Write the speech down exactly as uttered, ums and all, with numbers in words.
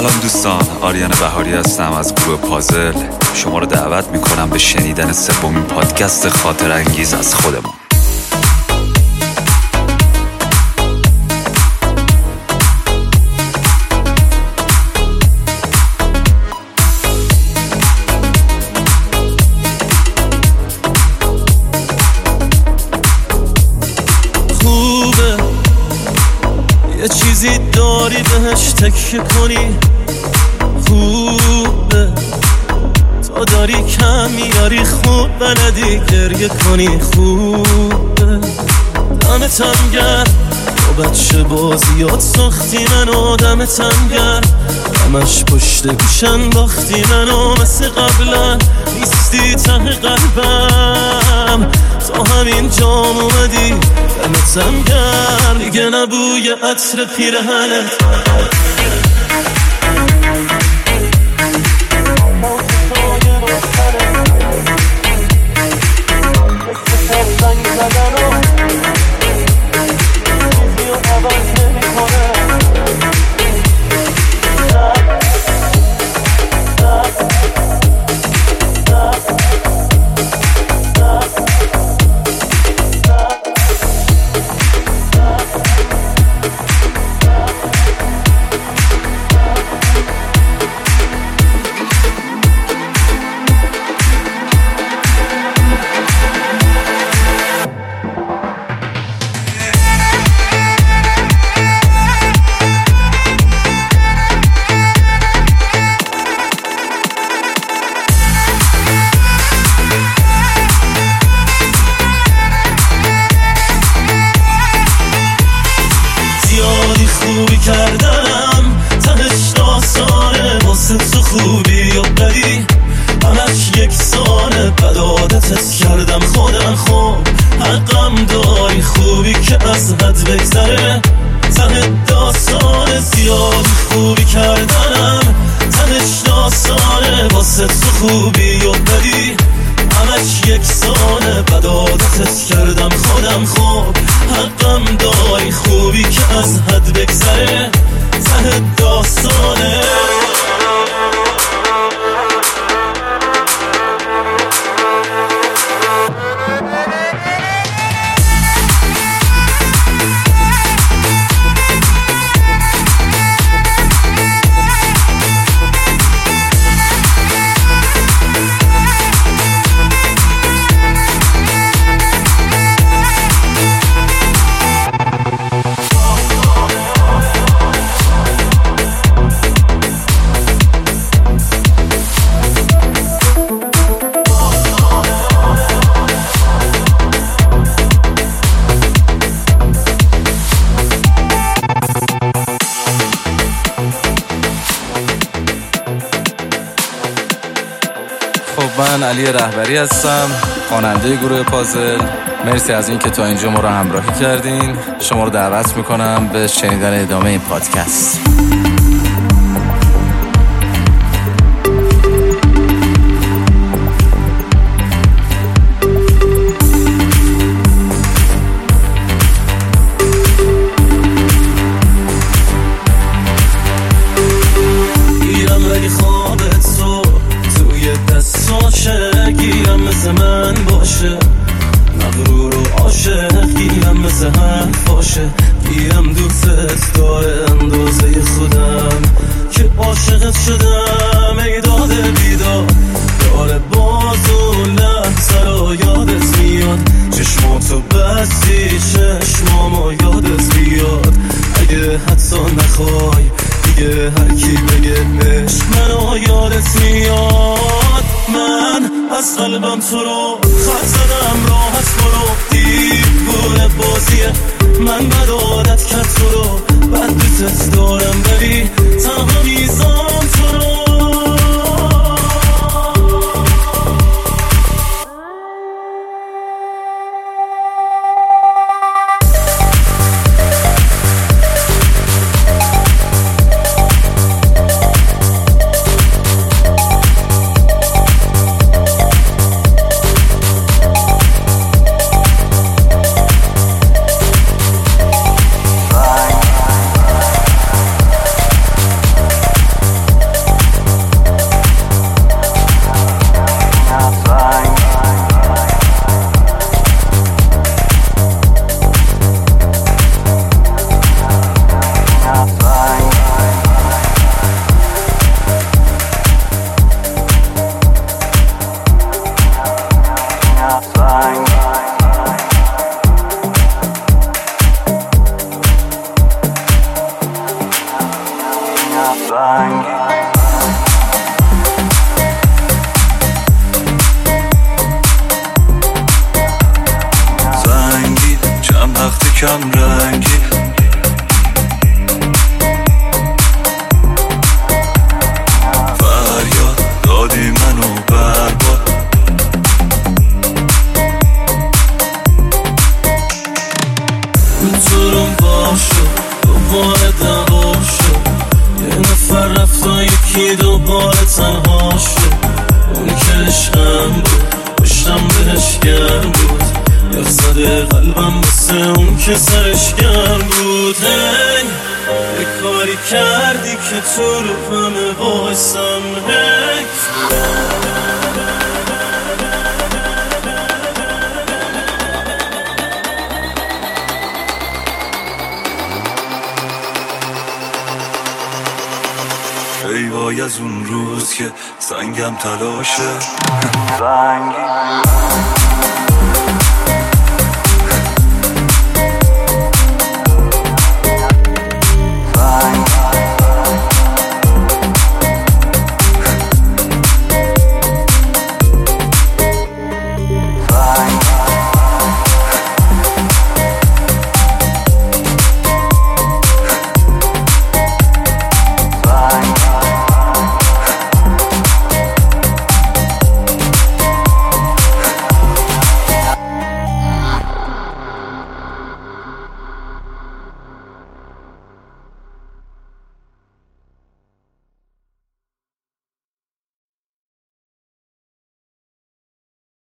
سلام دوستان، آریان بهاری هستم از گروه پازل. شما رو دعوت میکنم به شنیدن سومین پادکست خاطر انگیز از خودمون. خوبه یه چیزی داری بهش تکیه کنی، خوبه تو داری کم میاری، خوب بلدی گریه کنی، خوبه دمتم گرم تو بچه بازیات ساختی منو، دمتم گرم همش پشت گوشن باختی منو، مثل قبلا نیستی ته قلبم، تا همین جام اومدی دمتم گرم، دیگه نبوی عطر پیرهنت خوبی کردم، تهش داستانه واسه تو خوبی و بدی همش یکسانه، بد عادتت کردم خودم، خوب حقم داری خوبی که از حد بگذره، ته داستانه زیاد خوبی کردم، تهش داستانه واسه تو خوبی و بدی همش یکسانه، بد عادتت کردم خودم، خوب حقم داری خوبی که از حد بگذره، ته داستانه. من علی رهبری هستم، خواننده گروه پازل. مرسی از این که تا اینجا ما رو همراهی کردین. شما رو دعوت میکنم به شنیدن ادامه این پادکست. گیرم مثل من باشه، مغرور و عاشق گیرم مثل حرف باشه، گیرم دوست داره اندازه خودم که عاشقت شدم، ای داده بیداد داره باز و لحظه رو یادت میاد، چشماتو بستی چشمامو یادت بیاد، اگه حتی نخوای دیگه هر کی بگه عشق منو یادت میاد، من از قلبم تو رو خط زدم، راحت برو دیوونه بازیه، من بد عادت کرد تو رو، بد دوست دارم ولی تنها میزان تو رو. کم رنگی. فریاد دادی منو برباد. تو رو باشو دوباره دعوا شد، یه نفر رفت و یکی دوباره تنها شد. اون که عشقم بود پشتم بهش گرم بود، یخ زده قلبم بسه اون که سرش گرم بود. هی یه کاری کردی که تو رو همه بایستم. هی ای وای از اون روز که سنگم تلاشه. سنگی